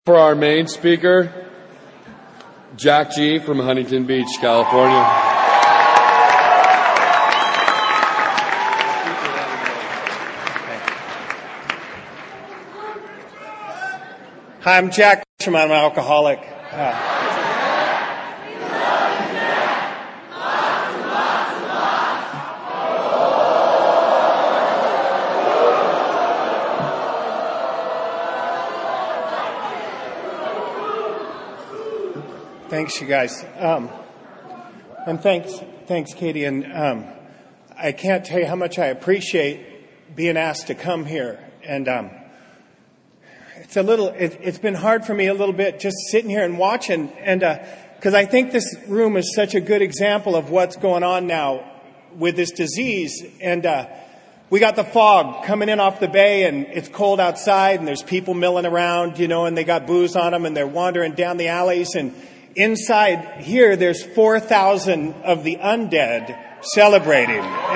For our main speaker, Jack G. from Huntington Beach, California. Hi, I'm Jack. I'm an alcoholic. Thanks, you guys. And thanks, Katie. And I can't tell you how much I appreciate being asked to come here. And it's been hard for me a little bit just sitting here and watching. And because I think this room is such a good example of what's going on now with this disease. And we got the fog coming in off the bay, and it's cold outside, and there's people milling around, and they got booze on them, and they're wandering down the alleys. And inside here, there's 4,000 of the undead celebrating.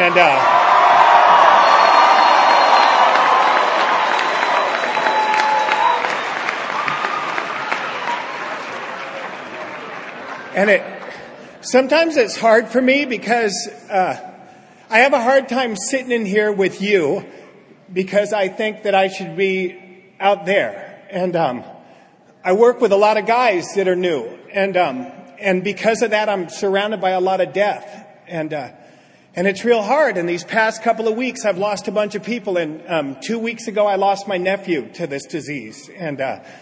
And sometimes it's hard for me because I have a hard time sitting in here with you because I think that I should be out there. And I work with a lot of guys that are new. And because of that, I'm surrounded by a lot of death. And it's real hard. In these past couple of weeks, I've lost a bunch of people. And 2 weeks ago, I lost my nephew to this disease. And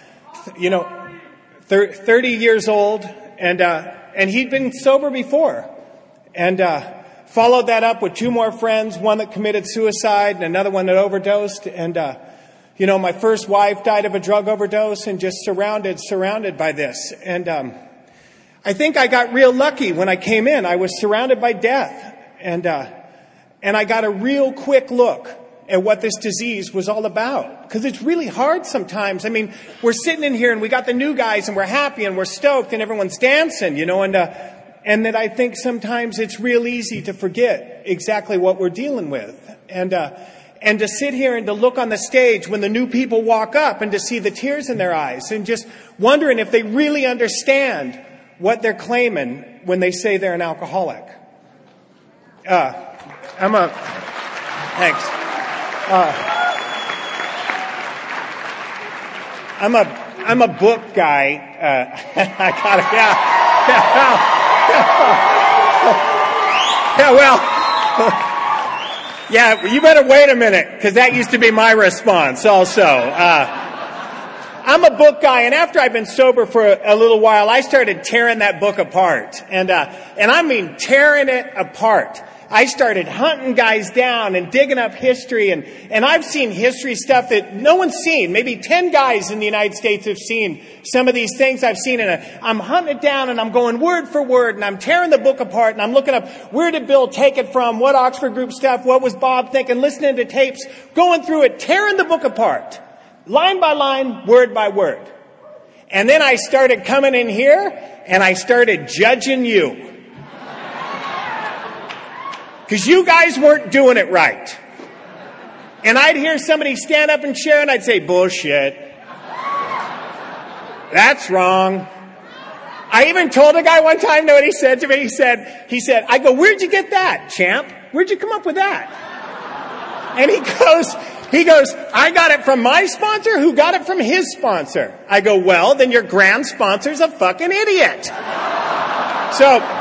30 years old. And he'd been sober before. And followed that up with 2 more friends, one that committed suicide and another one that overdosed. And my first wife died of a drug overdose, and just surrounded by this. And I think I got real lucky when I came in. I was surrounded by death. And I got a real quick look at what this disease was all about. Because it's really hard sometimes. I mean, we're sitting in here and we got the new guys and we're happy and we're stoked and everyone's dancing, and that I think sometimes it's real easy to forget exactly what we're dealing with. And to sit here and to look on the stage when the new people walk up and to see the tears in their eyes and just wondering if they really understand what they're claiming when they say they're an alcoholic. Thanks. I'm a book guy. I gotta, yeah, you better wait a minute, because that used to be my response also. I'm a book guy, and after I've been sober for a little while, I started tearing that book apart. And I mean tearing it apart. I started hunting guys down and digging up history, and I've seen history stuff that no one's seen. Maybe 10 guys in the United States have seen some of these things I've seen, and I'm hunting it down, and I'm going word for word, and I'm tearing the book apart, and I'm looking up where did Bill take it from, what Oxford Group stuff, what was Bob thinking, listening to tapes, going through it, tearing the book apart, line by line, word by word. And then I started coming in here, and I started judging you. Because you guys weren't doing it right. And I'd hear somebody stand up and share, and I'd say, bullshit. That's wrong. I even told a guy one time, know what he said to me? He said, I go, where'd you get that, champ? Where'd you come up with that? And he goes, I got it from my sponsor, who got it from his sponsor. I go, well, then your grand sponsor's a fucking idiot. So,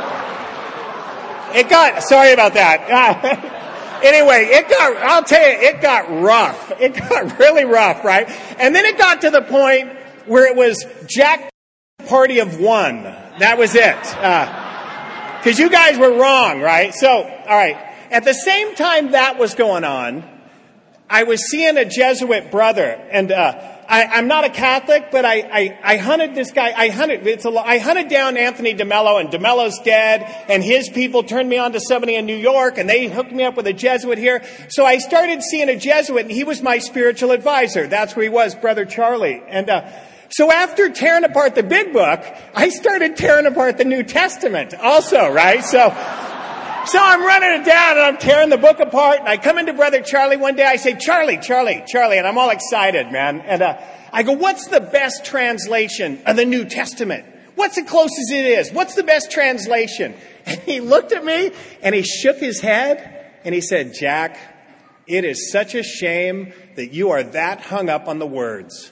sorry about that. Anyway, I'll tell you, it got rough. It got really rough, right? And then it got to the point where it was Jack party of one. That was it. Because you guys were wrong, right? So, all right. At the same time that was going on, I was seeing a Jesuit brother, and I'm not a Catholic, but I hunted this guy. I hunted down Anthony DeMello, and DeMello's dead, and his people turned me on to somebody in New York, and they hooked me up with a Jesuit here. So I started seeing a Jesuit, and he was my spiritual advisor. That's where he was, Brother Charlie. And so after tearing apart the big book, I started tearing apart the New Testament also, right? So So I'm running it down and I'm tearing the book apart. And I come into Brother Charlie one day. I say, Charlie. And I'm all excited, man. And I go, what's the best translation of the New Testament? What's the closest it is? What's the best translation? And he looked at me and he shook his head and he said, Jack, it is such a shame that you are that hung up on the words.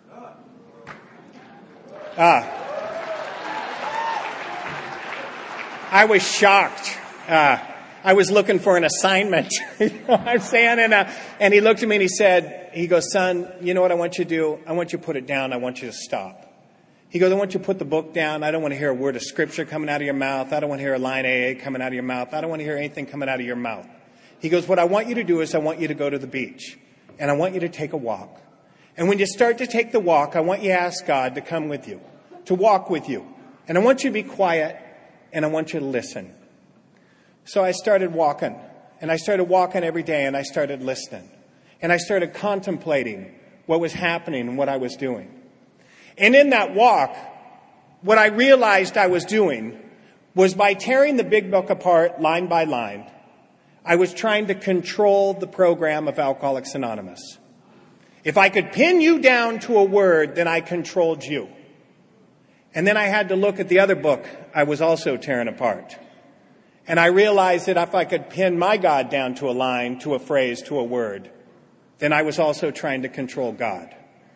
I was shocked. I was looking for an assignment. You know what I'm saying? And he looked at me and he goes, son, you know what I want you to do? I want you to put it down. I want you to stop. He goes, I want you to put the book down. I don't want to hear a word of scripture coming out of your mouth. I don't want to hear a line AA coming out of your mouth. I don't want to hear anything coming out of your mouth. He goes, what I want you to do is I want you to go to the beach and I want you to take a walk. And when you start to take the walk, I want you to ask God to come with you, to walk with you. And I want you to be quiet and I want you to listen. So I started walking and I started walking every day and I started listening and I started contemplating what was happening and what I was doing. And in that walk, what I realized I was doing was by tearing the big book apart line by line, I was trying to control the program of Alcoholics Anonymous. If I could pin you down to a word, then I controlled you. And then I had to look at the other book I was also tearing apart. And I realized that if I could pin my God down to a line, to a phrase, to a word, then I was also trying to control God.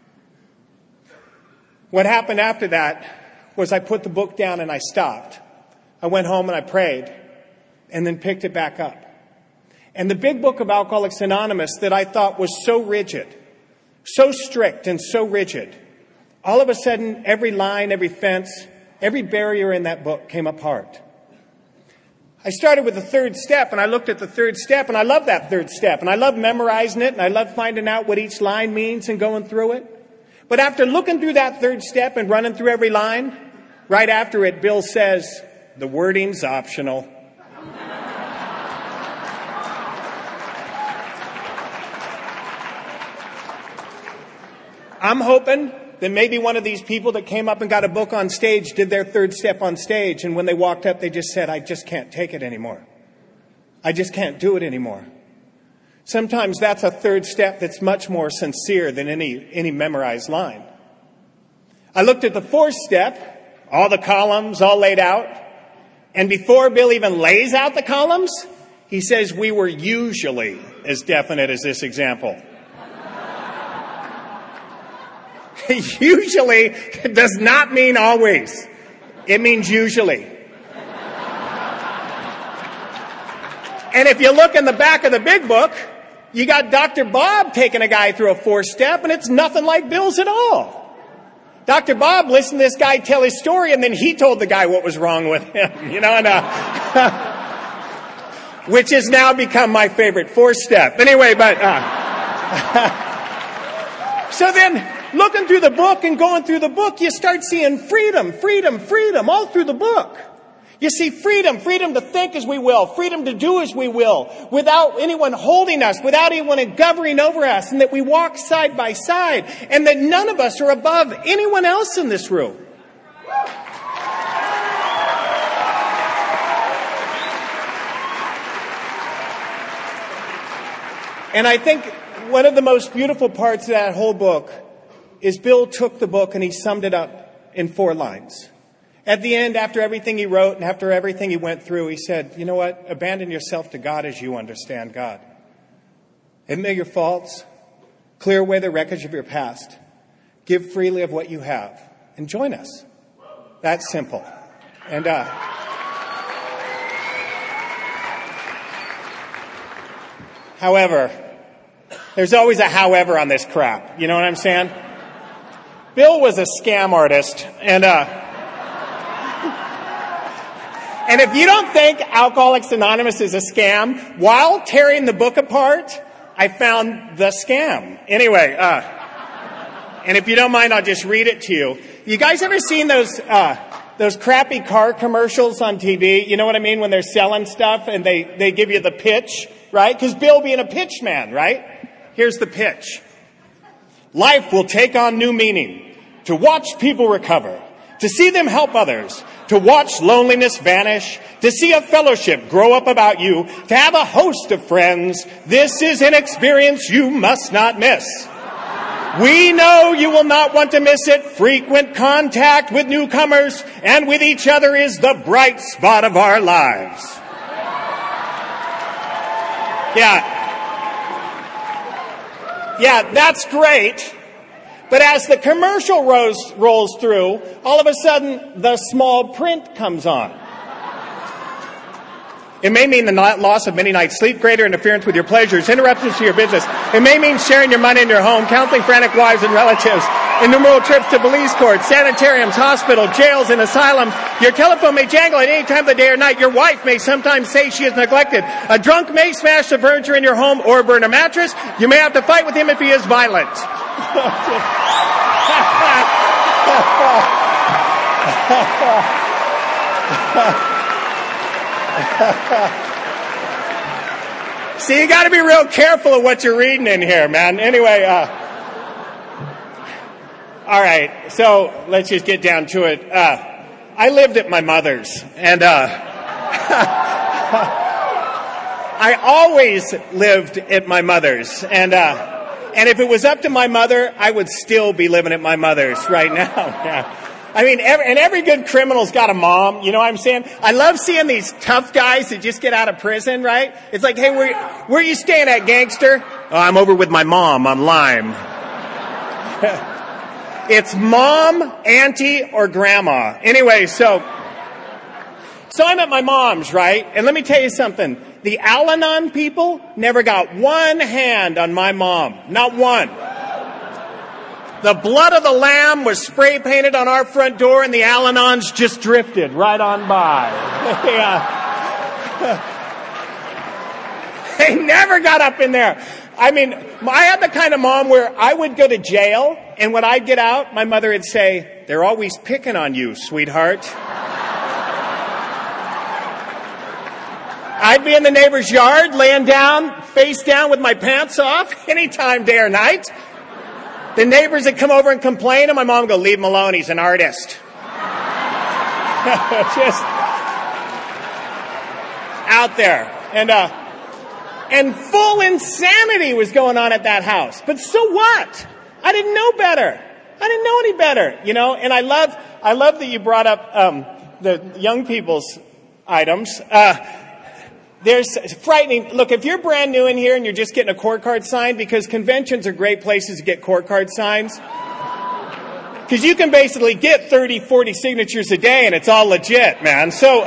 What happened after that was I put the book down and I stopped. I went home and I prayed and then picked it back up. And the big book of Alcoholics Anonymous that I thought was so rigid, so strict and so rigid, all of a sudden every line, every fence, every barrier in that book came apart. I started with the third step and I looked at the third step and I love that third step and I love memorizing it and I love finding out what each line means and going through it. But after looking through that third step and running through every line, right after it, Bill says, the wording's optional. I'm hoping that maybe one of these people that came up and got a book on stage did their third step on stage, and when they walked up, they just said, I just can't take it anymore. I just can't do it anymore. Sometimes that's a third step that's much more sincere than any memorized line. I looked at the fourth step, all the columns all laid out, and before Bill even lays out the columns, he says we were usually as definite as this example. Usually does not mean always. It means usually. And if you look in the back of the big book, you got Dr. Bob taking a guy through a fourth step, and it's nothing like Bill's at all. Dr. Bob listened to this guy tell his story, and then he told the guy what was wrong with him, you know, and which has now become my favorite fourth step. Anyway, but so then looking through the book and going through the book, you start seeing freedom all through the book. You see freedom to think as we will, freedom to do as we will, without anyone holding us, without anyone governing over us, and that we walk side by side, and that none of us are above anyone else in this room. And I think one of the most beautiful parts of that whole book is Bill took the book and he summed it up in 4 lines. At the end, after everything he wrote and after everything he went through, he said, you know what? Abandon yourself to God as you understand God. Admit your faults. Clear away the wreckage of your past. Give freely of what you have. And join us. That's simple. And, however, there's always a however on this crap. You know what I'm saying? Bill was a scam artist, and if you don't think Alcoholics Anonymous is a scam, while tearing the book apart, I found the scam. Anyway, and if you don't mind, I'll just read it to you. You guys ever seen those crappy car commercials on TV? You know what I mean? When they're selling stuff and they give you the pitch, right? Because Bill being a pitch man, right? Here's the pitch. Life will take on new meaning. To watch people recover. To see them help others. to watch loneliness vanish, to see a fellowship grow up about you, to have a host of friends. This is an experience you must not miss. We know you will not want to miss it. Frequent contact with newcomers and with each other is the bright spot of our lives. Yeah, that's great. But as the commercial rolls through, all of a sudden, the small print comes on. It may mean the loss of many nights' sleep, greater interference with your pleasures, interruptions to your business. It may mean sharing your money in your home, counseling frantic wives and relatives, innumerable trips to police courts, sanitariums, hospitals, jails, and asylums. Your telephone may jangle at any time of the day or night. Your wife may sometimes say she is neglected. A drunk may smash the furniture in your home or burn a mattress. You may have to fight with him if he is violent. See, you got to be real careful of what you're reading in here, man. Anyway, all right, so let's just get down to it. I lived at my mother's, and I always lived at my mother's, and if it was up to my mother, I would still be living at my mother's right now. Yeah. I mean, every good criminal's got a mom, you know what I'm saying? I love seeing these tough guys that just get out of prison, right? It's like, hey, where are you staying at, gangster? Oh, I'm over with my mom on Lime. It's mom, auntie, or grandma. Anyway, so I'm at my mom's, right? And let me tell you something. The Al-Anon people never got one hand on my mom. Not one. The blood of the lamb was spray painted on our front door, and the Al-Anons just drifted right on by. They never got up in there. I mean, I had the kind of mom where I would go to jail, and when I'd get out, my mother would say, "They're always picking on you, sweetheart." I'd be in the neighbor's yard, laying down, face down with my pants off, anytime, day or night. The neighbors would come over and complain, and my mom would go, "Leave him alone, he's an artist." Just out there. And full insanity was going on at that house. But so what? I didn't know better. I didn't know any better, you know? And I love that you brought up the young people's items. There's frightening. Look, if you're brand new in here and you're just getting a court card signed, because conventions are great places to get court card signs, because you can basically get 30, 40 signatures a day and it's all legit, man. So,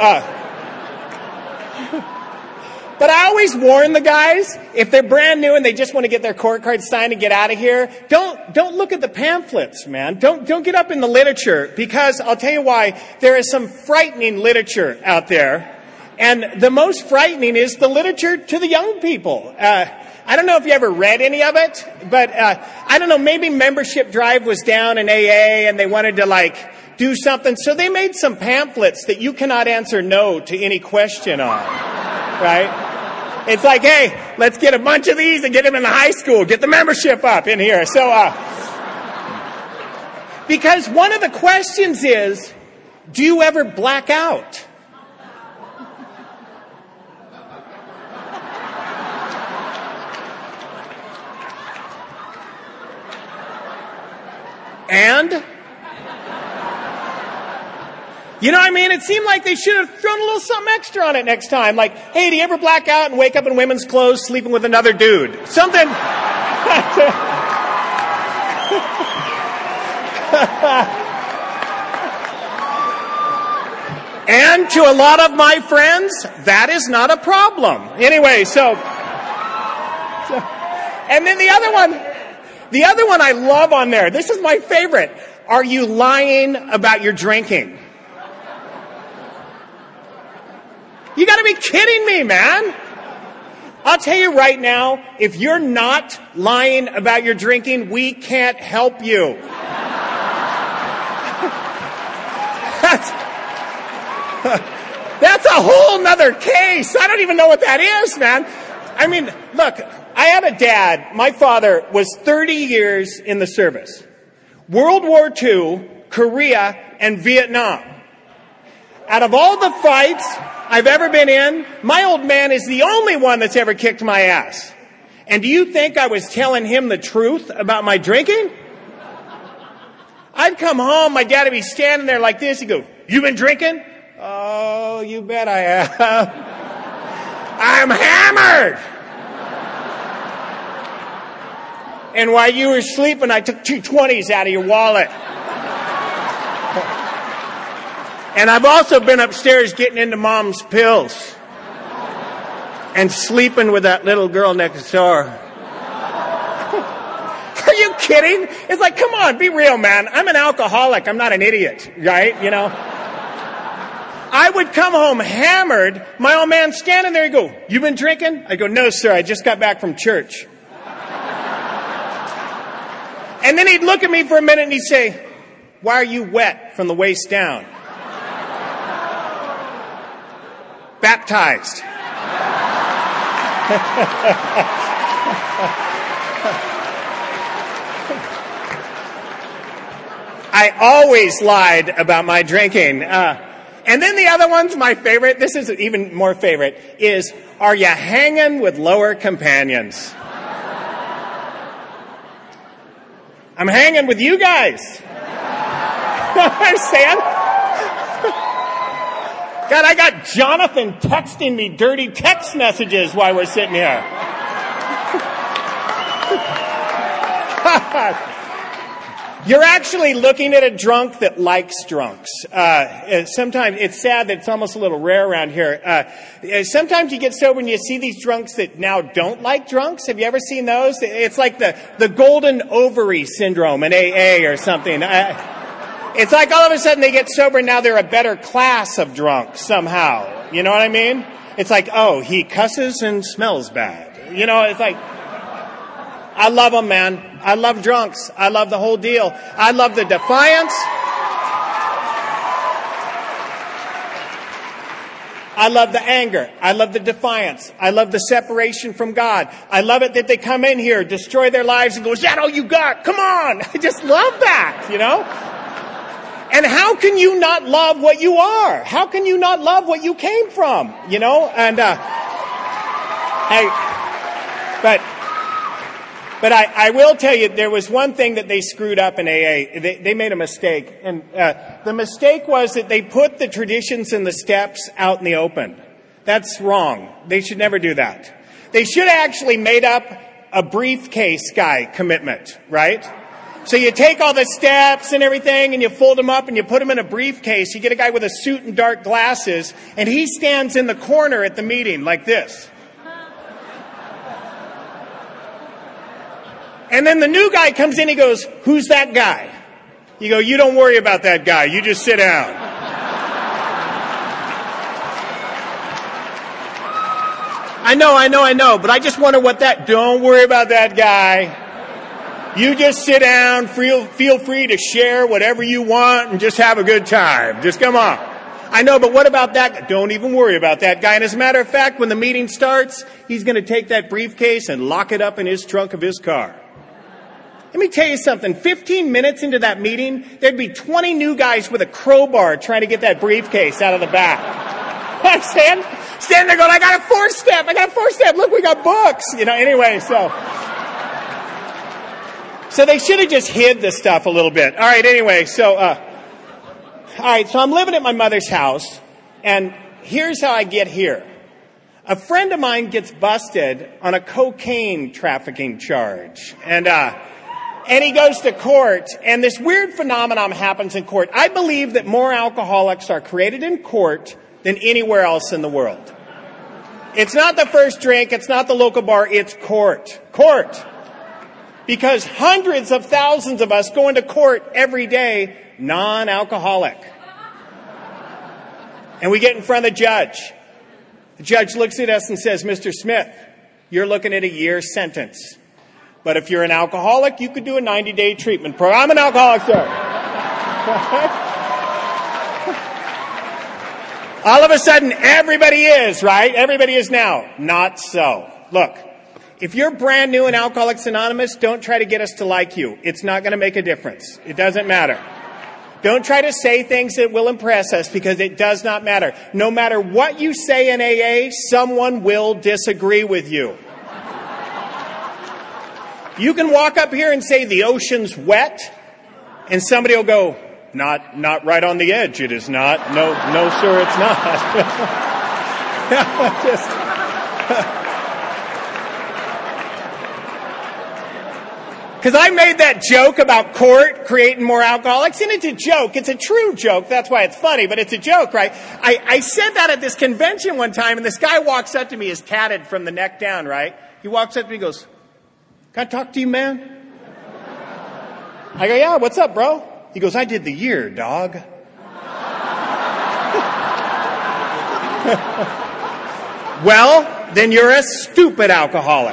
but I always warn the guys, if they're brand new and they just want to get their court card signed and get out of here, don't look at the pamphlets, man. Don't get up in the literature, because I'll tell you why. There is some frightening literature out there. And the most frightening is the literature to the young people. I don't know if you ever read any of it, but I don't know, maybe membership drive was down in AA and they wanted to do something. So they made some pamphlets that you cannot answer no to any question on, right? It's like, hey, let's get a bunch of these and get them in the high school. Get the membership up in here. So, because one of the questions is, do you ever black out? And? You know what I mean? It seemed like they should have thrown a little something extra on it next time. Like, hey, do you ever black out and wake up in women's clothes sleeping with another dude? Something. And to a lot of my friends, that is not a problem. Anyway, so and then the other one I love on there, this is my favorite. Are you lying about your drinking? You gotta be kidding me, man. I'll tell you right now, if you're not lying about your drinking, we can't help you. That's a whole nother case. I don't even know what that is, man. I mean, look, I had a dad. My father was 30 years in the service. World War II, Korea, and Vietnam. Out of all the fights I've ever been in, my old man is the only one that's ever kicked my ass. And do you think I was telling him the truth about my drinking? I'd come home, my dad would be standing there like this. He'd go, "You been drinking?" "Oh, you bet I have." "I'm hammered." "And while you were sleeping, I took 2 20s out of your wallet." "And I've also been upstairs getting into Mom's pills and sleeping with that little girl next door." Are you kidding? It's like, come on, be real, man. I'm an alcoholic. I'm not an idiot, right? You know? I would come home hammered. My old man standing there, he'd go, "You been drinking?" I go, "No, sir. I just got back from church." And then he'd look at me for a minute and he'd say, "Why are you wet from the waist down?" "Baptized." I always lied about my drinking. And then the other one's my favorite. This is even more favorite, is, "Are you hanging with lower companions?" I'm hanging with you guys. Understand? God, I got Jonathan texting me dirty text messages while we're sitting here. You're actually looking at a drunk that likes drunks. Sometimes it's sad that it's almost a little rare around here. Sometimes you get sober and you see these drunks that now don't like drunks. Have you ever seen those? It's like the golden ovary syndrome in AA or something. It's like all of a sudden they get sober and now they're a better class of drunks somehow. You know what I mean? It's like, oh, he cusses and smells bad. You know, it's like, I love them, man. I love drunks. I love the whole deal. I love the defiance. I love the anger. I love the defiance. I love the separation from God. I love it that they come in here, destroy their lives, and go, "Is that all you got? Come on." I just love that, you know? And how can you not love what you are? How can you not love what you came from? You know? And, But I will tell you, there was one thing that they screwed up in AA. They made a mistake. And the mistake was that they put the traditions and the steps out in the open. That's wrong. They should never do that. They should have actually made up a briefcase guy commitment, right? So you take all the steps and everything and you fold them up and you put them in a briefcase. You get a guy with a suit and dark glasses and he stands in the corner at the meeting like this. And then the new guy comes in, he goes, "Who's that guy?" You go, "You don't worry about that guy. You just sit down." I know, but I just wonder what that, "Don't worry about that guy. You just sit down, feel free to share whatever you want and just have a good time. Just come on." I know, but what about that guy? "Don't even worry about that guy." And as a matter of fact, when the meeting starts, he's going to take that briefcase and lock it up in his trunk of his car. Let me tell you something. 15 minutes into that meeting, there'd be 20 new guys with a crowbar trying to get that briefcase out of the back. Stand there going, I got a four-step. Look, we got books. You know, anyway, so they should have just hid the stuff a little bit. All right, anyway, so I'm living at my mother's house, and here's how I get here. A friend of mine gets busted on a cocaine trafficking charge, and he goes to court, and this weird phenomenon happens in court. I believe that more alcoholics are created in court than anywhere else in the world. It's not the first drink, it's not the local bar, it's court. Court. Because hundreds of thousands of us go into court every day, non-alcoholic. And we get in front of the judge. The judge looks at us and says, "Mr. Smith, you're looking at a year sentence. But if you're an alcoholic, you could do a 90-day treatment program." I'm an alcoholic, sir. All of a sudden, everybody is, right? Everybody is now. Not so. Look, if you're brand new in Alcoholics Anonymous, don't try to get us to like you. It's not going to make a difference. It doesn't matter. Don't try to say things that will impress us, because it does not matter. No matter what you say in AA, someone will disagree with you. You can walk up here and say the ocean's wet, and somebody will go, not right on the edge, it is not. No, sir, it's not. Because I made that joke about court creating more alcoholics, and it's a joke. It's a true joke. That's why it's funny, but it's a joke, right? I said that at this convention one time, and this guy walks up to me, is tatted from the neck down, right? He walks up to me and goes, "Can I talk to you, man?" I go, "Yeah, what's up, bro?" He goes, "I did the year, dog." Well, then you're a stupid alcoholic.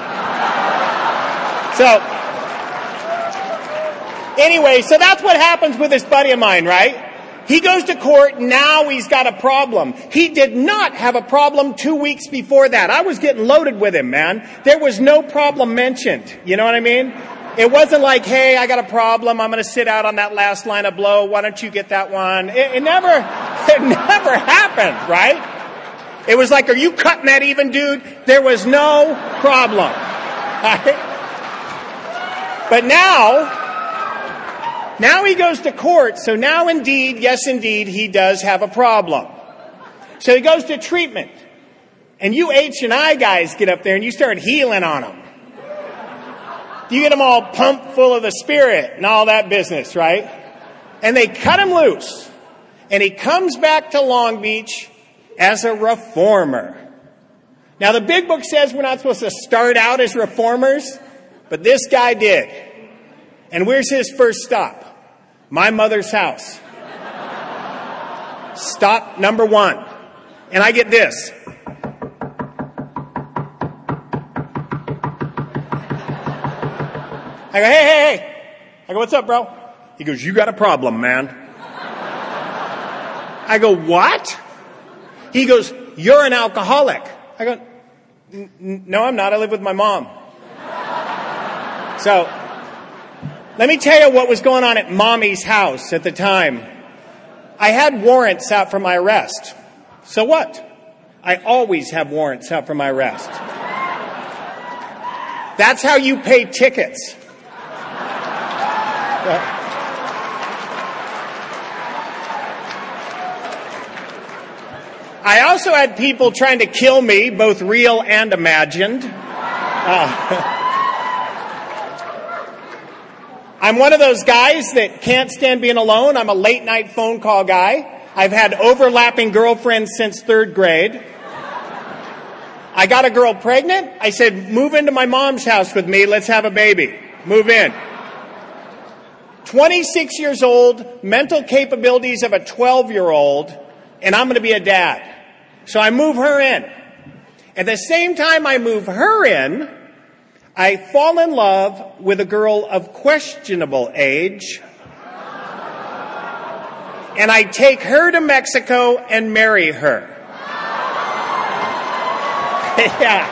Anyway, so that's what happens with this buddy of mine, right? He goes to court, now he's got a problem. He did not have a problem 2 weeks before that. I was getting loaded with him, man. There was no problem mentioned. You know what I mean? It wasn't like, "Hey, I got a problem. I'm going to sit out on that last line of blow. Why don't you get that one?" It never happened, right? It was like, "Are you cutting that even, dude?" There was no problem. Right? But now he goes to court, so now indeed, yes indeed, he does have a problem. So he goes to treatment. And you H&I guys get up there and you start healing on him. You get them all pumped full of the Spirit and all that business, right? And they cut him loose. And he comes back to Long Beach as a reformer. Now the big book says we're not supposed to start out as reformers, but this guy did. And where's his first stop? My mother's house. Stop number 1. And I get this. I go, hey. I go, "What's up, bro?" He goes, "You got a problem, man." I go, "What?" He goes, "You're an alcoholic." I go, "No, I'm not. I live with my mom." So, let me tell you what was going on at Mommy's house at the time. I had warrants out for my arrest. So what? I always have warrants out for my arrest. That's how you pay tickets. I also had people trying to kill me, both real and imagined. I'm one of those guys that can't stand being alone. I'm a late night phone call guy. I've had overlapping girlfriends since 3rd grade. I got a girl pregnant. I said, "Move into my mom's house with me. Let's have a baby." Move in. 26 years old, mental capabilities of a 12-year-old, and I'm going to be a dad. So I move her in. At the same time I move her in, I fall in love with a girl of questionable age, and I take her to Mexico and marry her. Yeah.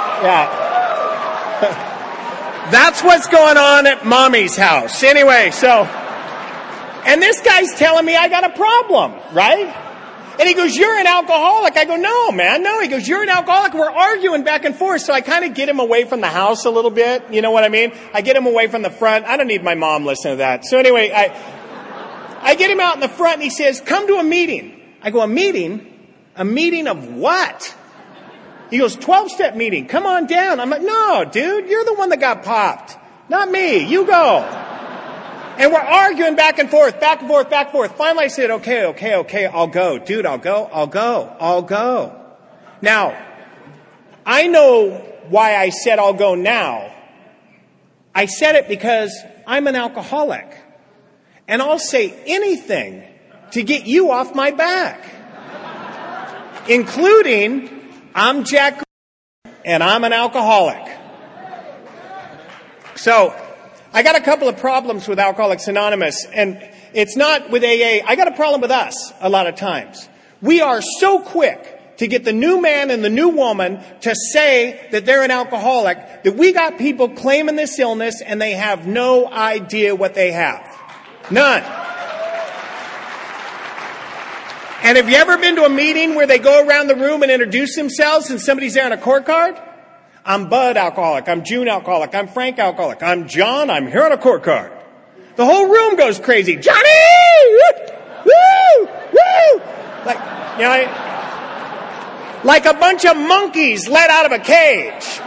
That's what's going on at Mommy's house. Anyway, and this guy's telling me I got a problem, right? And he goes, "You're an alcoholic." I go, "No, man, no." He goes, "You're an alcoholic." We're arguing back and forth. So I kind of get him away from the house a little bit. You know what I mean? I get him away from the front. I don't need my mom listening to that. So anyway, I get him out in the front and he says, "Come to a meeting." I go, "A meeting? A meeting of what?" He goes, 12-step meeting. Come on down. I'm like, "No, dude, you're the one that got popped. Not me. You go." And we're arguing back and forth. Finally I said, okay, I'll go. Dude, I'll go. Now, I know why I said I'll go now. I said it because I'm an alcoholic. And I'll say anything to get you off my back. Including, I'm Jack and I'm an alcoholic. So, I got a couple of problems with Alcoholics Anonymous, and it's not with AA. I got a problem with us a lot of times. We are so quick to get the new man and the new woman to say that they're an alcoholic that we got people claiming this illness and they have no idea what they have. None. And have you ever been to a meeting where they go around the room and introduce themselves and somebody's there on a court card? I'm Bud alcoholic. I'm June alcoholic. I'm Frank alcoholic. I'm John. I'm here on a court card. The whole room goes crazy. Johnny! Woo! Woo! Like a bunch of monkeys let out of a cage.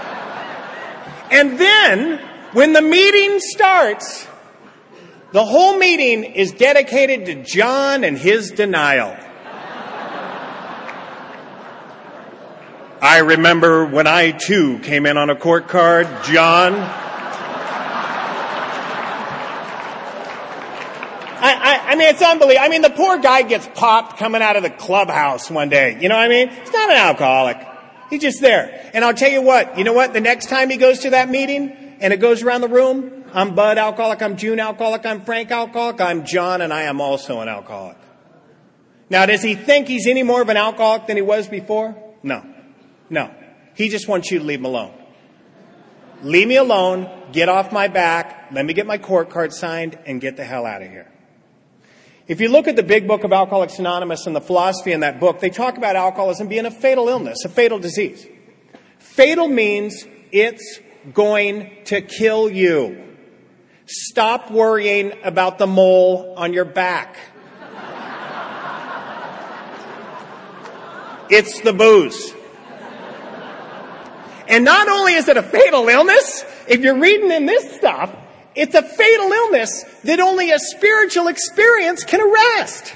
And then, when the meeting starts, the whole meeting is dedicated to John and his denial. I remember when I, too, came in on a court card, John. I mean, it's unbelievable. I mean, the poor guy gets popped coming out of the clubhouse one day. You know what I mean? He's not an alcoholic. He's just there. And I'll tell you what. You know what? The next time he goes to that meeting and it goes around the room, I'm Bud alcoholic, I'm June alcoholic, I'm Frank alcoholic, I'm John, and I am also an alcoholic. Now, does he think he's any more of an alcoholic than he was before? No. No. He just wants you to leave him alone. Leave me alone, get off my back, let me get my court card signed, and get the hell out of here. If you look at the big book of Alcoholics Anonymous and the philosophy in that book, they talk about alcoholism being a fatal illness, a fatal disease. Fatal means it's going to kill you. Stop worrying about the mole on your back. It's the booze. And not only is it a fatal illness, if you're reading in this stuff, it's a fatal illness that only a spiritual experience can arrest.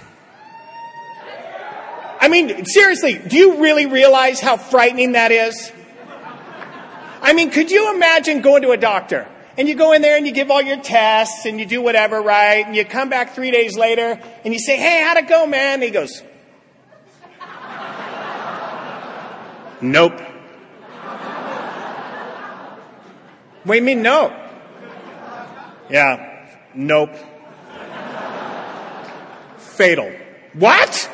I mean, seriously, do you really realize how frightening that is? I mean, could you imagine going to a doctor and you go in there and you give all your tests and you do whatever, right? And you come back 3 days later and you say, hey, how'd it go, man? And he goes, nope. What do you mean, no? Yeah, nope. Fatal. What?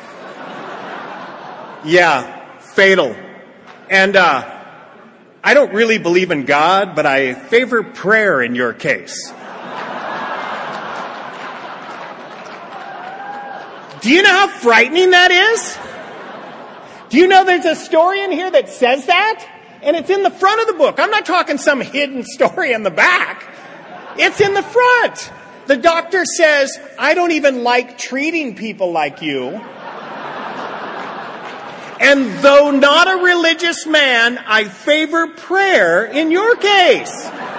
Yeah, fatal. And, I don't really believe in God, but I favor prayer in your case. Do you know how frightening that is? Do you know there's a story in here that says that? And it's in the front of the book. I'm not talking some hidden story in the back. It's in the front. The doctor says, I don't even like treating people like you. And though not a religious man, I favor prayer in your case.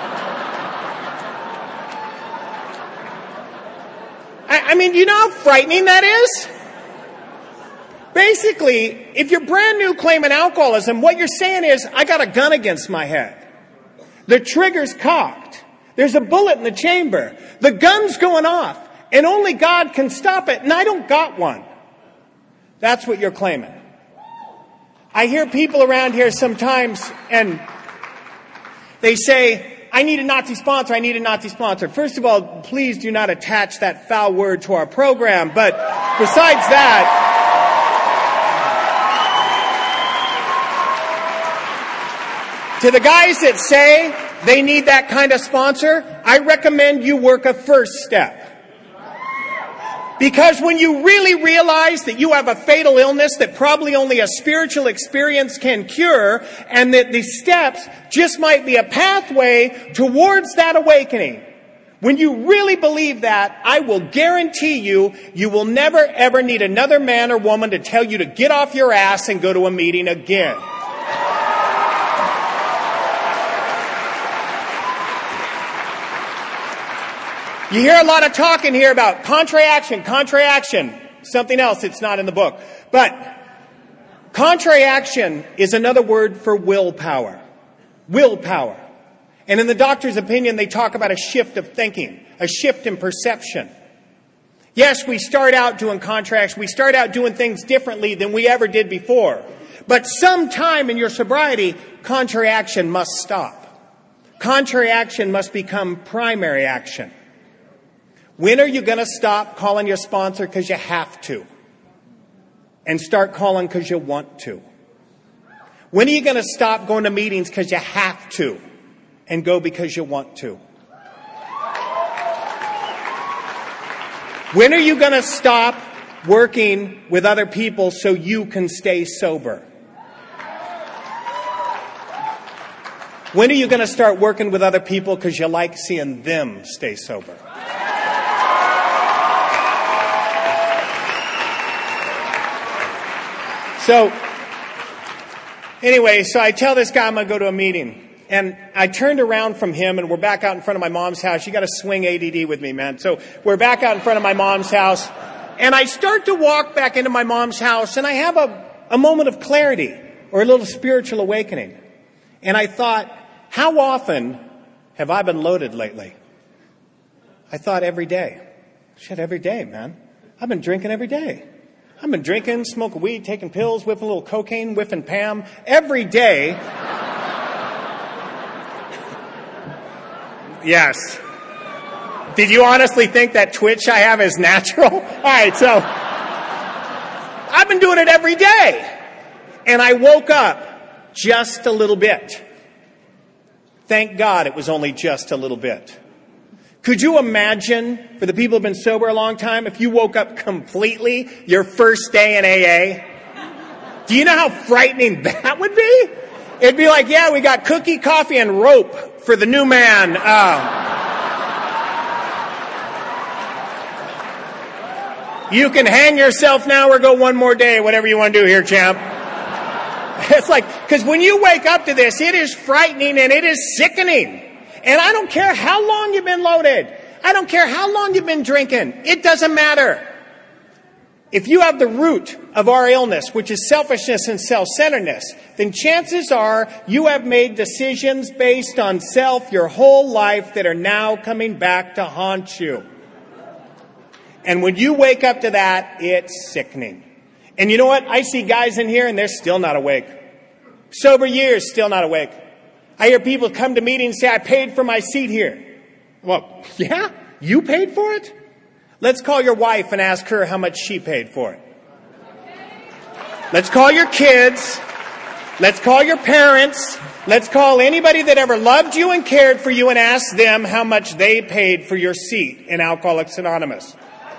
I mean, do you know how frightening that is? Basically, if you're brand new claiming alcoholism, what you're saying is, I got a gun against my head. The trigger's cocked. There's a bullet in the chamber. The gun's going off. And only God can stop it. And I don't got one. That's what you're claiming. I hear people around here sometimes, and they say, I need a Nazi sponsor, I need a Nazi sponsor. First of all, please do not attach that foul word to our program. But besides that, to the guys that say they need that kind of sponsor, I recommend you work a first step. Because when you really realize that you have a fatal illness that probably only a spiritual experience can cure, and that the steps just might be a pathway towards that awakening, when you really believe that, I will guarantee you, you will never ever need another man or woman to tell you to get off your ass and go to a meeting again. You hear a lot of talk in here about contrary-action. Something else that's not in the book. But contrary action is another word for willpower. Willpower. And in the doctor's opinion, they talk about a shift of thinking, a shift in perception. Yes, we start out doing contracts. We start out doing things differently than we ever did before. But sometime in your sobriety, contrary action must stop. Contrary action must become primary action. When are you going to stop calling your sponsor because you have to? And start calling because you want to? When are you going to stop going to meetings because you have to? And go because you want to? When are you going to stop working with other people so you can stay sober? When are you going to start working with other people because you like seeing them stay sober? So, anyway, I tell this guy I'm going to go to a meeting. And I turned around from him, and we're back out in front of my mom's house. You got to swing ADD with me, man. So we're back out in front of my mom's house. And I start to walk back into my mom's house, and I have a moment of clarity or a little spiritual awakening. And I thought, how often have I been loaded lately? I thought every day. Shit, every day, man. I've been drinking every day. I've been drinking, smoking weed, taking pills, whipping a little cocaine, whiffing Pam. Every day. Yes. Did you honestly think that twitch I have is natural? All right, so I've been doing it every day. And I woke up just a little bit. Thank God it was only just a little bit. Could you imagine, for the people who have been sober a long time, if you woke up completely your first day in AA? Do you know how frightening that would be? It'd be like, yeah, we got cookie, coffee, and rope for the new man. You can hang yourself now or go one more day, whatever you want to do here, champ. It's like, because when you wake up to this, it is frightening and it is sickening. And I don't care how long you've been loaded. I don't care how long you've been drinking. It doesn't matter. If you have the root of our illness, which is selfishness and self-centeredness, then chances are you have made decisions based on self your whole life that are now coming back to haunt you. And when you wake up to that, it's sickening. And you know what? I see guys in here and they're still not awake. Sober years, still not awake. I hear people come to meetings and say, I paid for my seat here. Well, yeah? You paid for it? Let's call your wife and ask her how much she paid for it. Let's call your kids. Let's call your parents. Let's call anybody that ever loved you and cared for you and ask them how much they paid for your seat in Alcoholics Anonymous.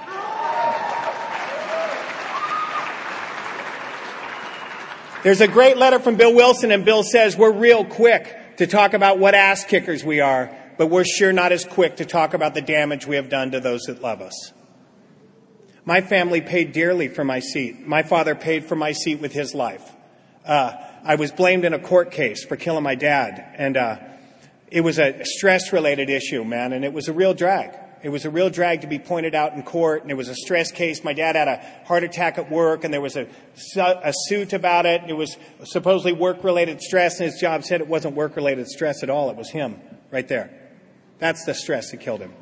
There's a great letter from Bill Wilson, and Bill says, we're real quick to talk about what ass kickers we are, but we're sure not as quick to talk about the damage we have done to those that love us. My family paid dearly for my seat. My father paid for my seat with his life. I was blamed in a court case for killing my dad, and it was a stress-related issue, man, and it was a real drag. It was a real drag to be pointed out in court, and it was a stress case. My dad had a heart attack at work, and there was a suit about it. It was supposedly work-related stress, and his job said it wasn't work-related stress at all. It was him right there. That's the stress that killed him.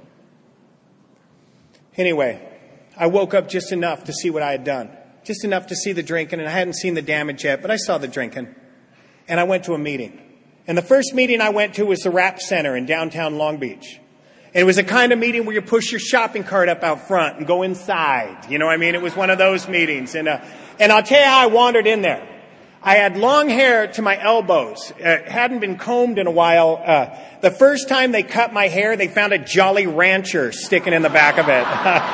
Anyway, I woke up just enough to see what I had done. Just enough to see the drinking, and I hadn't seen the damage yet, but I saw the drinking. And I went to a meeting. And the first meeting I went to was the Rap Center in downtown Long Beach. And it was a kind of meeting where you push your shopping cart up out front and go inside. You know what I mean? It was one of those meetings. And I'll tell you how I wandered in there. I had long hair to my elbows. It hadn't been combed in a while. The first time they cut my hair, they found a Jolly Rancher sticking in the back of it.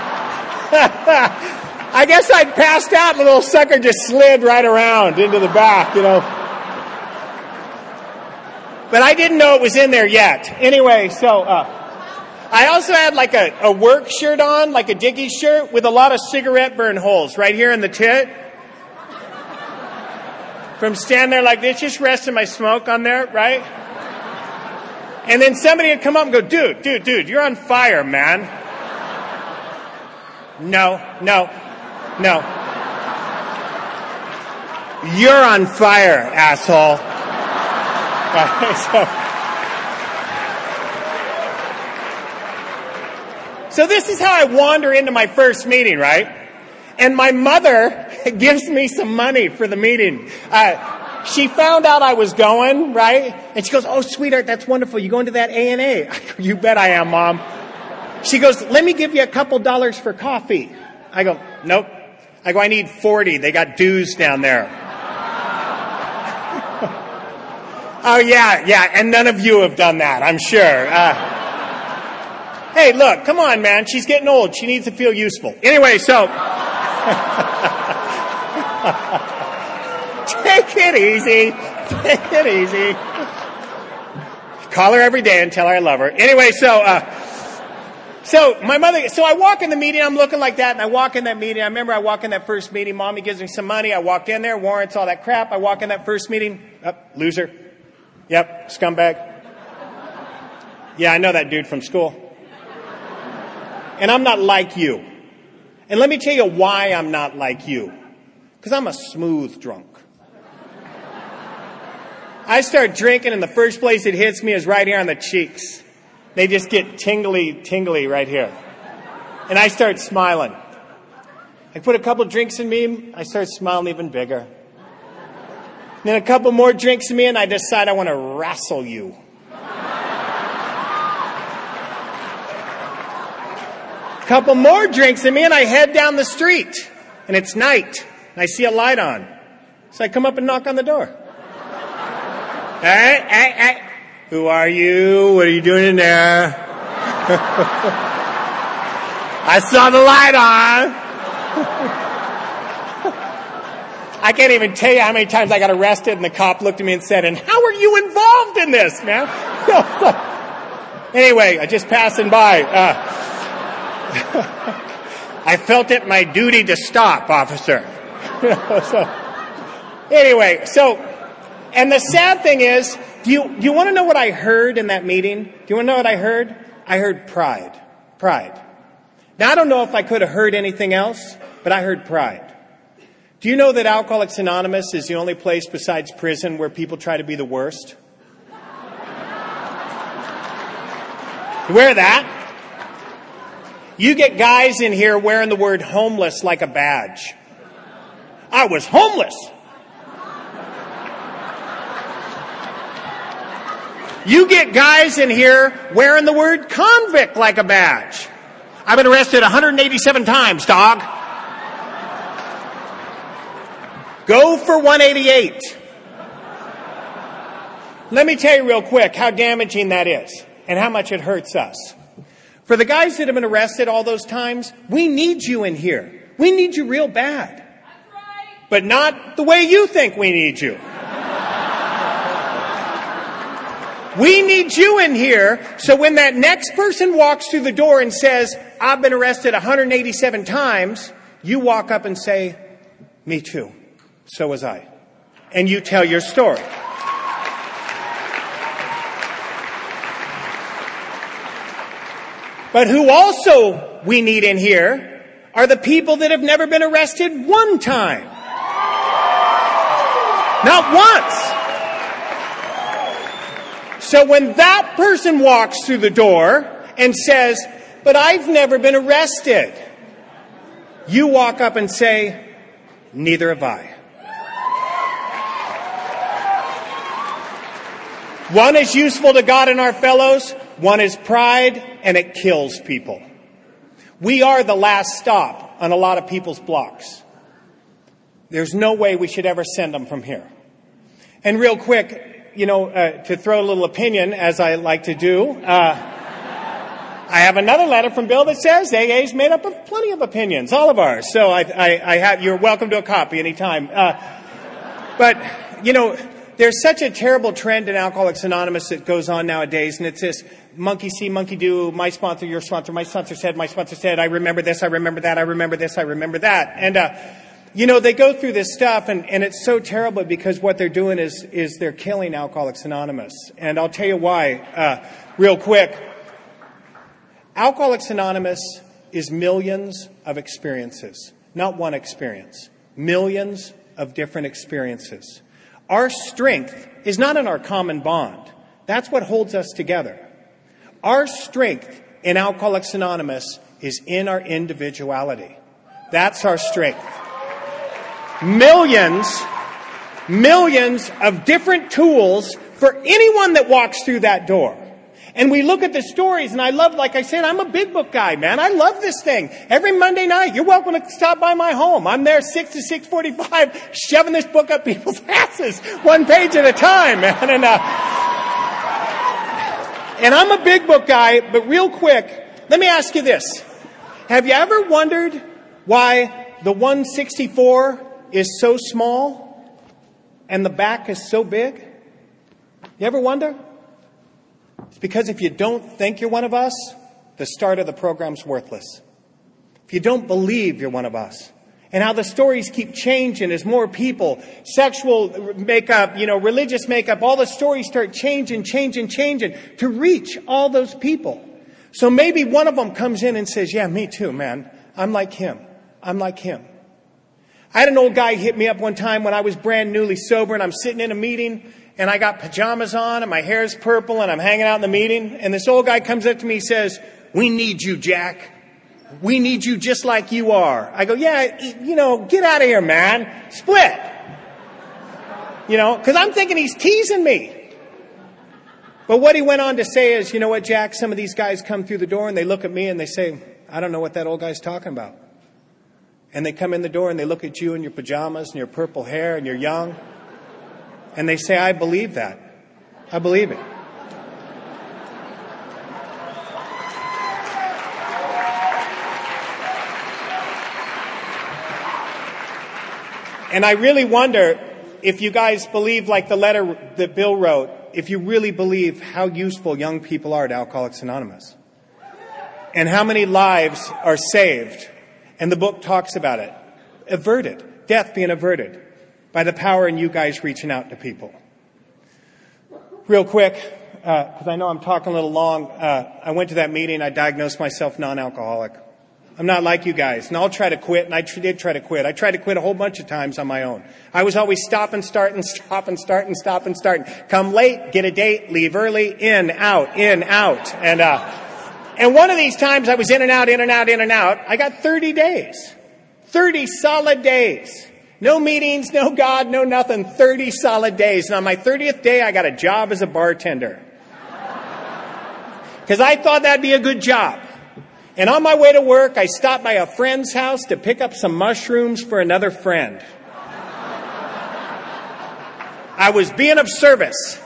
I guess I'd passed out and the little sucker just slid right around into the back, you know. But I didn't know it was in there yet. Anyway, so I also had like a work shirt on, like a Dickies shirt with a lot of cigarette burn holes right here in the tit. From standing there like this, just resting my smoke on there, right? And then somebody would come up and go, dude, you're on fire, man. No. You're on fire, asshole. So this is how I wander into my first meeting, right? And my mother gives me some money for the meeting. She found out I was going, right? And she goes, oh, sweetheart, that's wonderful. You going to that A&A? I go, you bet I am, Mom. She goes, let me give you a couple dollars for coffee. I go, nope. I go, I need 40. They got dues down there. Oh, yeah. And none of you have done that, I'm sure. Hey, look, come on, man. She's getting old. She needs to feel useful. Anyway, so Take it easy. Take it easy. Call her every day and tell her I love her. Anyway, so my mother, so I walk in the meeting, I'm looking like that, and I walk in that meeting. I remember I walk in that first meeting, Mommy gives me some money. I walked in there, warrants, all that crap. I walk in that first meeting, loser. Yep, scumbag. Yeah, I know that dude from school. And I'm not like you. And let me tell you why I'm not like you. Because I'm a smooth drunk. I start drinking, and the first place it hits me is right here on the cheeks. They just get tingly right here. And I start smiling. I put a couple drinks in me, I start smiling even bigger. And then a couple more drinks in me, and I decide I want to wrestle you. Couple more drinks in me, and I head down the street. And it's night, and I see a light on. So I come up and knock on the door. Hey. Who are you? What are you doing in there? I saw the light on. I can't even tell you how many times I got arrested and the cop looked at me and said, and how are you involved in this, man? Anyway, I just passing by. I felt it my duty to stop, officer. Anyway, and the sad thing is, do you want to know what I heard in that meeting? Do you want to know what I heard? I heard pride. Pride. Now, I don't know if I could have heard anything else, but I heard pride. Do you know that Alcoholics Anonymous is the only place besides prison where people try to be the worst? You wear that? You get guys in here wearing the word homeless like a badge. I was homeless. You get guys in here wearing the word convict like a badge. I've been arrested 187 times, dog. Go for 188. Let me tell you real quick how damaging that is and how much it hurts us. For the guys that have been arrested all those times, we need you in here. We need you real bad. But not the way you think we need you. We need you in here so when that next person walks through the door and says, I've been arrested 187 times, you walk up and say, me too. So was I. And you tell your story. But who also we need in here are the people that have never been arrested one time. Not once. So when that person walks through the door and says, but I've never been arrested, you walk up and say, neither have I. One is useful to God and our fellows. One is pride, and it kills people. We are the last stop on a lot of people's blocks. There's no way we should ever send them from here. And real quick, to throw a little opinion, as I like to do, I have another letter from Bill that says AA is made up of plenty of opinions, all of ours. So I have, you're welcome to a copy anytime. But there's such a terrible trend in Alcoholics Anonymous that goes on nowadays, and it's this monkey see, monkey do, my sponsor, your sponsor, my sponsor said, I remember this, I remember that, I remember this, I remember that. And, they go through this stuff, and it's so terrible because what they're doing is they're killing Alcoholics Anonymous. And I'll tell you why, real quick. Alcoholics Anonymous is millions of experiences, not one experience. Millions of different experiences. Our strength is not in our common bond. That's what holds us together. Our strength in Alcoholics Anonymous is in our individuality. That's our strength. Millions of different tools for anyone that walks through that door. And we look at the stories, and I love, like I said, I'm a big book guy, man. I love this thing. Every Monday night, you're welcome to stop by my home. I'm there 6 to 6:45, shoving this book up people's asses, one page at a time, man. And I'm a big book guy, but real quick, let me ask you this. Have you ever wondered why the 164 is so small and the back is so big? You ever wonder? It's because if you don't think you're one of us, the start of the program's worthless. If you don't believe you're one of us. And how the stories keep changing as more people, sexual makeup, religious makeup, all the stories start changing to reach all those people. So maybe one of them comes in and says, yeah, me too, man. I'm like him. I'm like him. I had an old guy hit me up one time when I was brand newly sober and I'm sitting in a meeting and I got pajamas on and my hair's purple and I'm hanging out in the meeting. And this old guy comes up to me and says, we need you, Jack. We need you just like you are. I go, yeah, get out of here, man. Split. Because I'm thinking he's teasing me. But what he went on to say is, you know what, Jack, some of these guys come through the door and they look at me and they say, I don't know what that old guy's talking about. And they come in the door and they look at you in your pajamas and your purple hair and you're young. And they say, I believe that. I believe it. And I really wonder if you guys believe, like the letter that Bill wrote, if you really believe how useful young people are to Alcoholics Anonymous. And how many lives are saved. And the book talks about it. Averted. Death being averted by the power in you guys reaching out to people. Real quick, because I know I'm talking a little long. I went to that meeting. I diagnosed myself non-alcoholic. I'm not like you guys, and I'll try to quit, and I did try to quit. I tried to quit a whole bunch of times on my own. I was always stop and starting. Come late, get a date, leave early, in, out. And one of these times I was in and out. I got 30 days. 30 solid days. No meetings, no God, no nothing. 30 solid days. And on my 30th day, I got a job as a bartender. Because I thought that'd be a good job. And on my way to work, I stopped by a friend's house to pick up some mushrooms for another friend. I was being of service.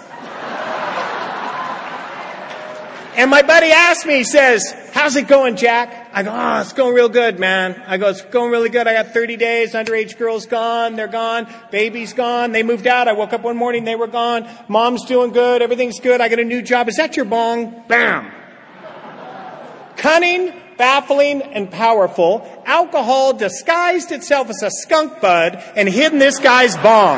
And my buddy asked me, he says, how's it going, Jack? I go, oh, it's going real good, man. I go, it's going really good. I got 30 days. Underage girl's gone. They're gone. Baby's gone. They moved out. I woke up one morning. They were gone. Mom's doing good. Everything's good. I got a new job. Is that your bong? Bam. Cunning, baffling, and powerful, alcohol disguised itself as a skunk bud and hid in this guy's bong.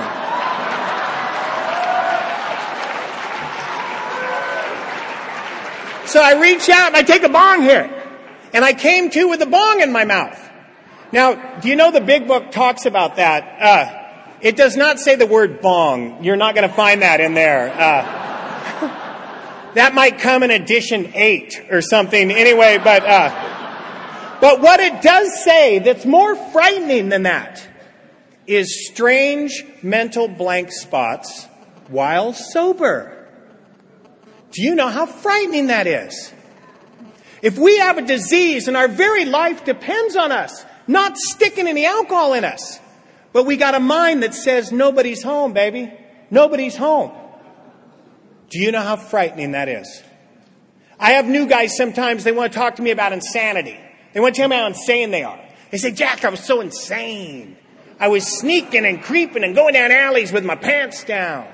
So I reach out and I take a bong here. And I came to with a bong in my mouth. Now, do you know the Big Book talks about that? It does not say the word bong. You're not going to find that in there. That might come in edition 8 or something. Anyway, but what it does say that's more frightening than that is strange mental blank spots while sober. Do you know how frightening that is? If we have a disease and our very life depends on us, not sticking any alcohol in us, but we got a mind that says nobody's home, baby. Nobody's home. Do you know how frightening that is? I have new guys sometimes, they want to talk to me about insanity. They want to tell me how insane they are. They say, Jack, I was so insane. I was sneaking and creeping and going down alleys with my pants down.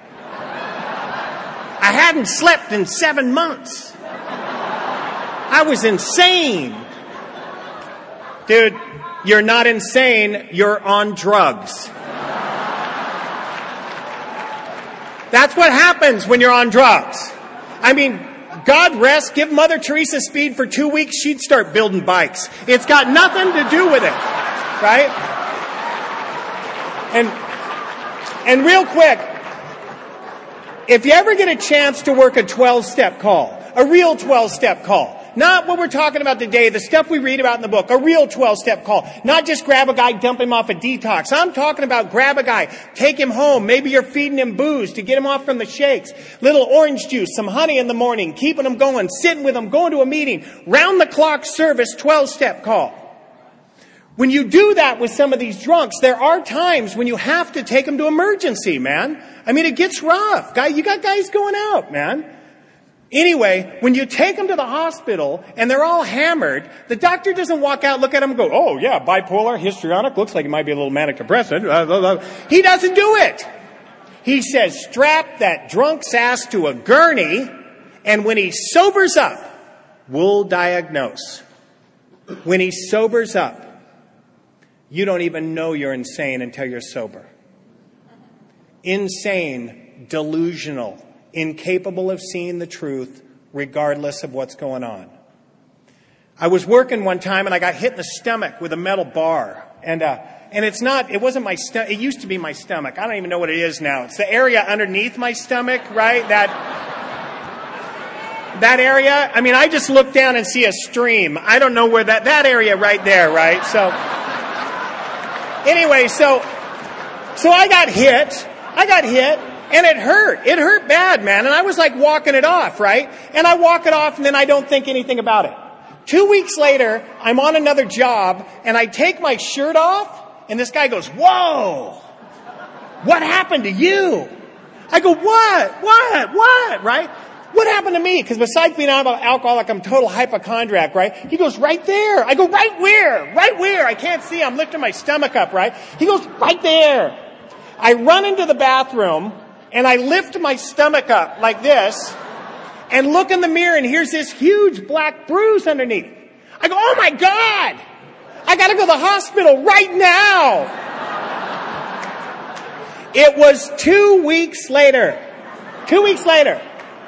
I hadn't slept in 7 months. I was insane. Dude, you're not insane. You're on drugs. That's what happens when you're on drugs. I mean, God rest, give Mother Teresa speed for 2 weeks, she'd start building bikes. It's got nothing to do with it, right? And real quick, if you ever get a chance to work a 12-step call, a real 12-step call, not what we're talking about today, the stuff we read about in the book, a real 12-step call. Not just grab a guy, dump him off a detox. I'm talking about grab a guy, take him home. Maybe you're feeding him booze to get him off from the shakes. Little orange juice, some honey in the morning, keeping him going, sitting with him, going to a meeting. Round-the-clock service, 12-step call. When you do that with some of these drunks, there are times when you have to take them to emergency, man. I mean, it gets rough. You got guys going out, man. Anyway, when you take them to the hospital and they're all hammered, the doctor doesn't walk out, look at them and go, oh yeah, bipolar, histrionic, looks like it might be a little manic depressive. He doesn't do it. He says, strap that drunk's ass to a gurney, and when he sobers up, we'll diagnose. When he sobers up, you don't even know you're insane until you're sober. Insane, delusional, incapable of seeing the truth regardless of what's going on. I was working one time and I got hit in the stomach with a metal bar. And it wasn't my stomach. It used to be my stomach. I don't even know what it is now. It's the area underneath my stomach, right? That area. I mean, I just look down and see a stream. I don't know where that area right there, right? So anyway, so I got hit. And it hurt. It hurt bad, man. And I was like walking it off, right? And I walk it off and then I don't think anything about it. 2 weeks later, I'm on another job and I take my shirt off and this guy goes, whoa, what happened to you? I go, what, right? What happened to me? Because besides being an alcoholic, I'm a total hypochondriac, right? He goes, right there. I go, right where? Right where? I can't see. I'm lifting my stomach up, right? He goes, right there. I run into the bathroom and I lift my stomach up like this and look in the mirror and here's this huge black bruise underneath. I go, oh my God! I gotta go to the hospital right now! It was 2 weeks later. 2 weeks later.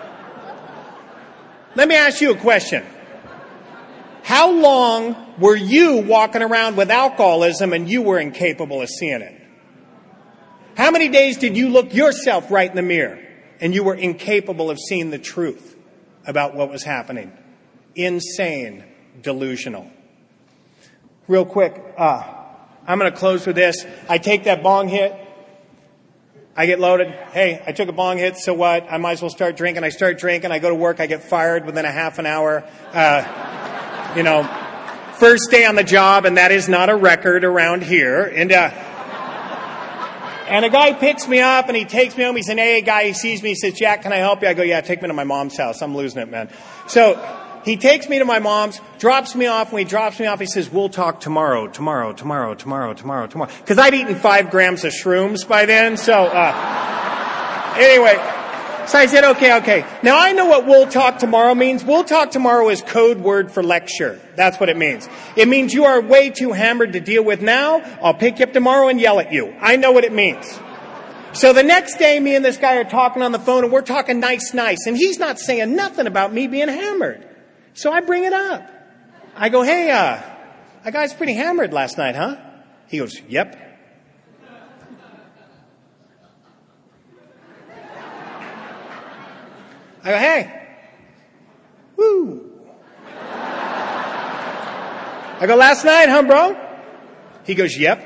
Let me ask you a question. How long were you walking around with alcoholism and you were incapable of seeing it? How many days did you look yourself right in the mirror and you were incapable of seeing the truth about what was happening? Insane, delusional. Real quick, I'm going to close with this. I take that bong hit. I get loaded. Hey, I took a bong hit, so what? I might as well start drinking. I start drinking. I go to work. I get fired within a half an hour. First day on the job, and that is not a record around here. And a guy picks me up and he takes me home. He's an AA guy. He sees me. He says, Jack, can I help you? I go, yeah, take me to my mom's house. I'm losing it, man. So he takes me to my mom's, drops me off. When he drops me off, he says, we'll talk tomorrow. Because I'd eaten 5 grams of shrooms by then. So, anyway, so I said, okay. Now I know what we'll talk tomorrow means. We'll talk tomorrow is code word for lecture. That's what it means. It means you are way too hammered to deal with now. I'll pick you up tomorrow and yell at you. I know what it means. So the next day, me and this guy are talking on the phone and we're talking nice. And he's not saying nothing about me being hammered. So I bring it up. I go, hey, that guy's pretty hammered last night, huh? He goes, yep. I go, hey. Woo. I go, last night, huh, bro? He goes, yep.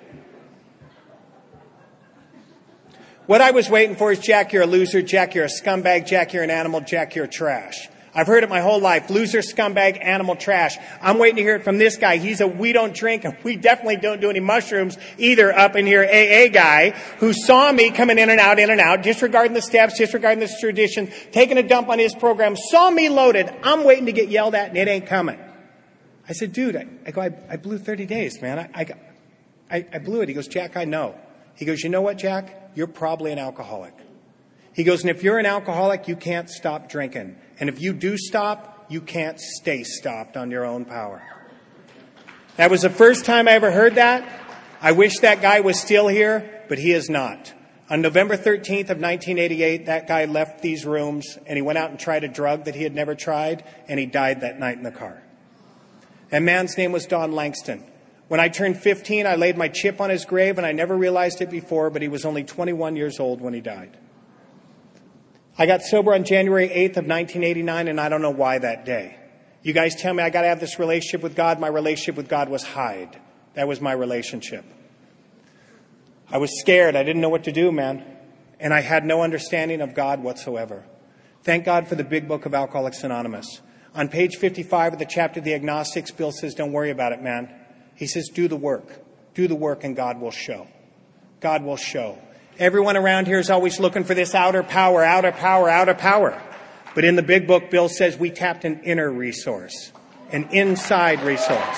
What I was waiting for is, Jack, you're a loser. Jack, you're a scumbag. Jack, you're an animal. Jack, you're trash. I've heard it my whole life. Loser, scumbag, animal, trash. I'm waiting to hear it from this guy. We don't drink, and we definitely don't do any mushrooms either up in here, AA guy, who saw me coming in and out, disregarding the steps, disregarding this tradition, taking a dump on his program, saw me loaded. I'm waiting to get yelled at, and it ain't coming. I said, dude, I blew 30 days, man. I blew it. He goes, Jack, I know. He goes, you know what, Jack? You're probably an alcoholic. He goes, and if you're an alcoholic, you can't stop drinking. And if you do stop, you can't stay stopped on your own power. That was the first time I ever heard that. I wish that guy was still here, but he is not. On November 13th of 1988, that guy left these rooms and he went out and tried a drug that he had never tried, and he died that night in the car. That man's name was Don Langston. When I turned 15, I laid my chip on his grave, and I never realized it before, but he was only 21 years old when he died. I got sober on January 8th of 1989, and I don't know why that day. You guys tell me I got to have this relationship with God. My relationship with God was Hyde. That was my relationship. I was scared. I didn't know what to do, man. And I had no understanding of God whatsoever. Thank God for the big book of Alcoholics Anonymous. On page 55 of the chapter, The Agnostics, Bill says, don't worry about it, man. He says, do the work. Do the work, and God will show. God will show. Everyone around here is always looking for this outer power. But in the big book, Bill says we tapped an inner resource, an inside resource.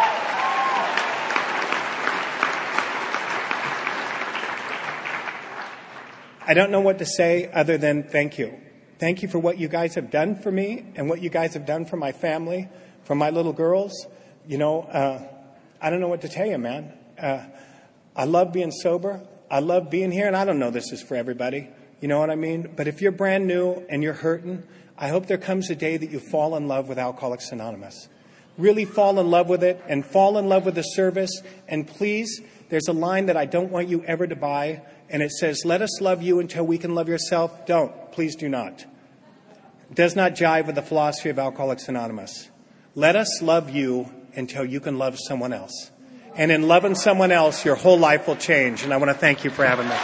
I don't know what to say other than thank you. Thank you for what you guys have done for me and what you guys have done for my family, for my little girls. I don't know what to tell you, man. I love being sober. I love being here, and I don't know this is for everybody. You know what I mean? But if you're brand new and you're hurting, I hope there comes a day that you fall in love with Alcoholics Anonymous. Really fall in love with it and fall in love with the service. And please, there's a line that I don't want you ever to buy, and it says, let us love you until we can love yourself. Don't. Please do not. It does not jive with the philosophy of Alcoholics Anonymous. Let us love you until you can love someone else. And in loving someone else, your whole life will change. And I want to thank you for having me.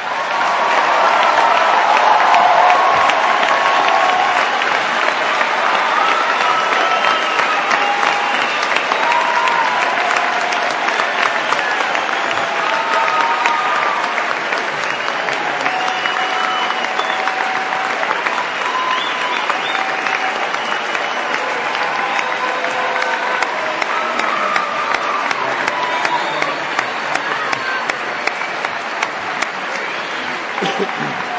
Thank you.